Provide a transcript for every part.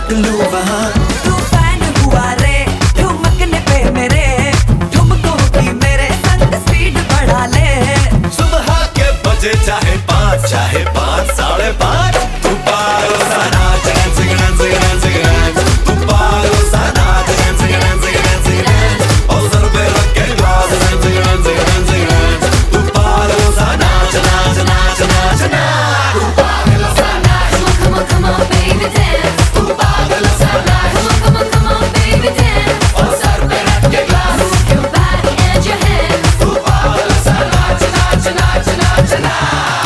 लूट लूं वहाँ। तू फैन हुआ रे ठुमकने पे मेरे, ठुमकों की मेरे संग स्पीड बढ़ा ले। सुबह के बजे चाहे 5 चाहे 5 साढ़े 5, तू पागल सा नाच डांसिंग डांसिंग डांसिंग डांस, तू पागल सा नाच डांसिंग डांसिंग डांसिंग डांस, और सर पे रख के glass dancing dancing dancing dance, तू पागल सा नाच नाच नाच नाच नाच, तू पागल सा नाच। Come on, come on, baby, dance. तू पागल सा नाच, Come on, come on, baby, dance. और सर पे रख के glass, Your body and your hands. तू पागल सा नाच नाच नाच नाच नाच।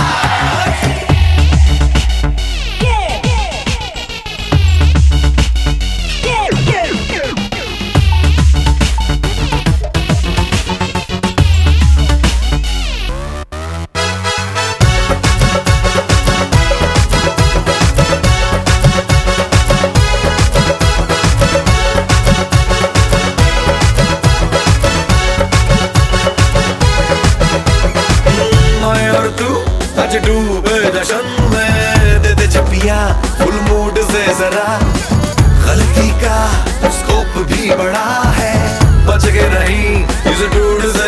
मैं और तू आज डूबे जश्न में, दे दे चपिया फुल मूड से जरा, गलती का स्कोप भी बड़ा है, बच के नहीं इस डूड से